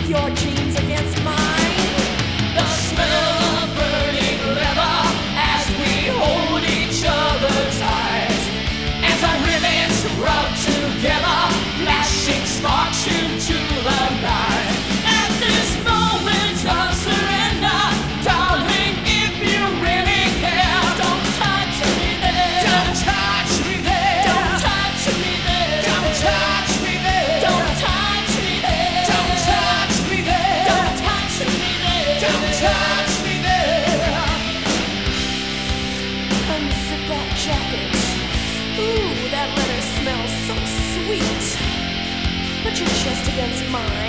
your jeans against mine. The smell of burning leather as we hold each other tight. As our rivets rub together, flashing sparks into the night. At this moment of surrender, darling, if you really care, don't touch me there. Don't touch me there. Don't touch me there. Don't touch me there. Don't touch me there. Don't touch me there. Don't touch me there. Don't touch me there. Unzip that jacket. Ooh, that leather smells so sweet. Put your chest against mine.